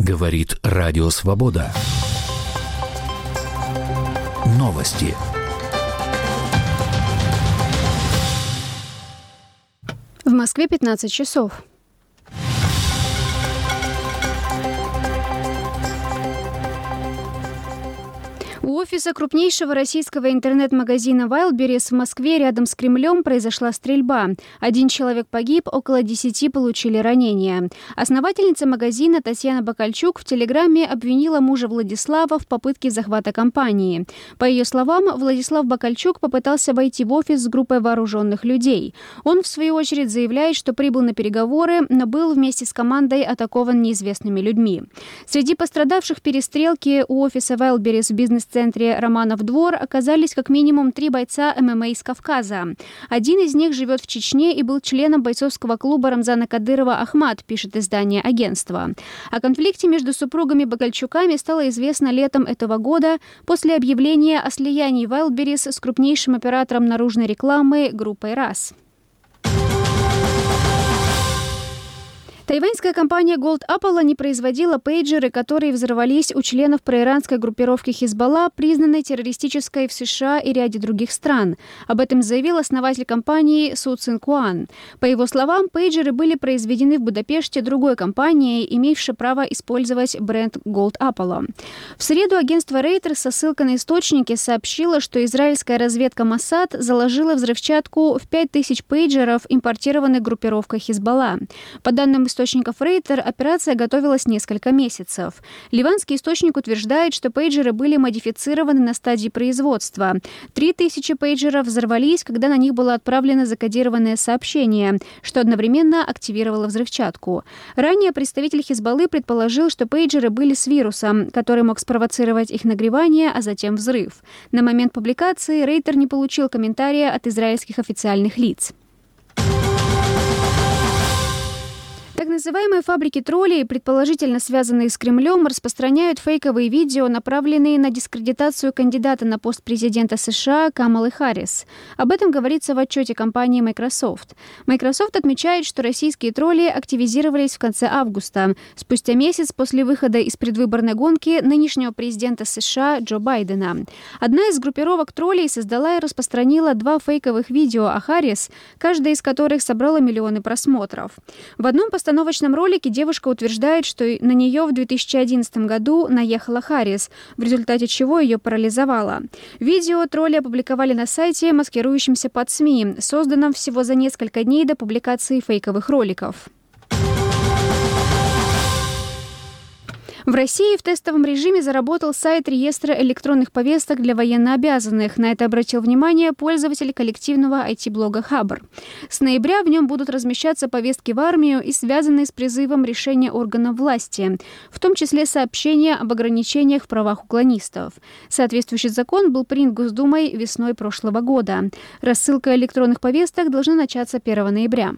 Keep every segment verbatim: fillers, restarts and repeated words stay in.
Говорит Радио Свобода. Новости. В Москве пятнадцать часов. У офиса крупнейшего российского интернет-магазина Wildberries в Москве рядом с Кремлем произошла стрельба. Один человек погиб, около десяти получили ранения. Основательница магазина Татьяна Бакальчук в Телеграме обвинила мужа Владислава в попытке захвата компании. По ее словам, Владислав Бакальчук попытался войти в офис с группой вооруженных людей. Он, в свою очередь, заявляет, что прибыл на переговоры, но был вместе с командой атакован неизвестными людьми. Среди пострадавших в перестрелке у офиса Wildberries в бизнес-центре В центре Романов двор оказались как минимум три бойца эм эм а из Кавказа. Один из них живет в Чечне и был членом бойцовского клуба Рамзана Кадырова «Ахмат», пишет издание агентства. О конфликте между супругами Бакальчуками стало известно летом этого года после объявления о слиянии Wildberries с крупнейшим оператором наружной рекламы группой РАС. Тайваньская компания Gold Apollo не производила пейджеры, которые взорвались у членов проиранской группировки Хизбалла, признанной террористической в США и ряде других стран. Об этом заявил основатель компании Су Цин Куан. По его словам, пейджеры были произведены в Будапеште другой компанией, имевшей право использовать бренд Gold Apollo. В среду агентство Reuters со ссылкой на источники сообщило, что израильская разведка Моссад заложила взрывчатку в пять тысяч пейджеров, импортированных группировкой Хизбалла. По данным источников Reuters, операция готовилась несколько месяцев. Ливанский источник утверждает, что пейджеры были модифицированы на стадии производства. Три тысячи пейджеров взорвались, когда на них было отправлено закодированное сообщение, что одновременно активировало взрывчатку. Ранее представитель Хизбаллы предположил, что пейджеры были с вирусом, который мог спровоцировать их нагревание, а затем взрыв. На момент публикации Reuters не получил комментария от израильских официальных лиц. Так называемые фабрики троллей, предположительно связанные с Кремлем, распространяют фейковые видео, направленные на дискредитацию кандидата на пост президента США Камалы Харрис. Об этом говорится в отчете компании Microsoft. Microsoft отмечает, что российские тролли активизировались в конце августа, спустя месяц после выхода из предвыборной гонки нынешнего президента США Джо Байдена. Одна из группировок троллей создала и распространила два фейковых видео о Харрис, каждое из которых собрало миллионы просмотров. В одном постановке В постановочном ролике девушка утверждает, что на нее в две тысячи одиннадцатом году наехала Харрис, в результате чего ее парализовало. Видео тролли опубликовали на сайте, маскирующемся под СМИ, созданном всего за несколько дней до публикации фейковых роликов. В России в тестовом режиме заработал сайт реестра электронных повесток для военнообязанных. На это обратил внимание пользователь коллективного ай ти-блога «Хабр». С ноября в нем будут размещаться повестки в армию и связанные с призывом решения органов власти, в том числе сообщения об ограничениях в правах уклонистов. Соответствующий закон был принят Госдумой весной прошлого года. Рассылка электронных повесток должна начаться первого ноября.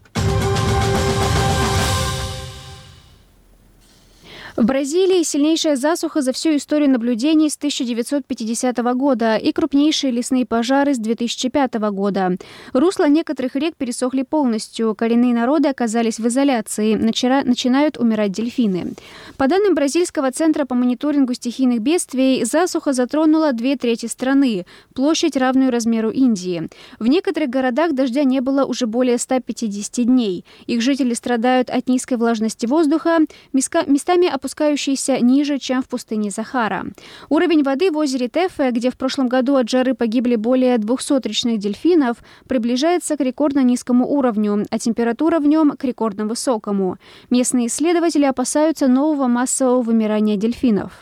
В Бразилии сильнейшая засуха за всю историю наблюдений с тысяча девятьсот пятидесятого года и крупнейшие лесные пожары с две тысячи пятого года. Русла некоторых рек пересохли полностью, коренные народы оказались в изоляции, начира... начинают умирать дельфины. По данным Бразильского центра по мониторингу стихийных бедствий, засуха затронула две трети страны, площадь, равную размеру Индии. В некоторых городах дождя не было уже более ста пятидесяти дней. Их жители страдают от низкой влажности воздуха, местами опускаются опускающийся ниже, чем в пустыне Сахара. Уровень воды в озере Тефе, где в прошлом году от жары погибли более двухсот речных дельфинов, приближается к рекордно низкому уровню, а температура в нем к рекордно высокому. Местные исследователи опасаются нового массового вымирания дельфинов.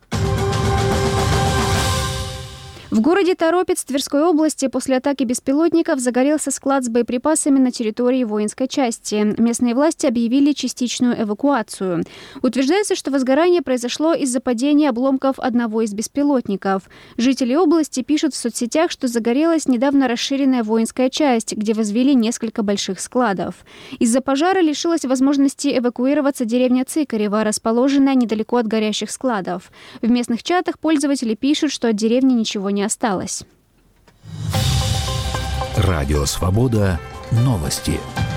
В городе Торопец Тверской области после атаки беспилотников загорелся склад с боеприпасами на территории воинской части. Местные власти объявили частичную эвакуацию. Утверждается, что возгорание произошло из-за падения обломков одного из беспилотников. Жители области пишут в соцсетях, что загорелась недавно расширенная воинская часть, где возвели несколько больших складов. Из-за пожара лишилась возможности эвакуироваться деревня Цикарево, расположенная недалеко от горящих складов. В местных чатах пользователи пишут, что от деревни ничего не осталось. Радио Свобода. Новости.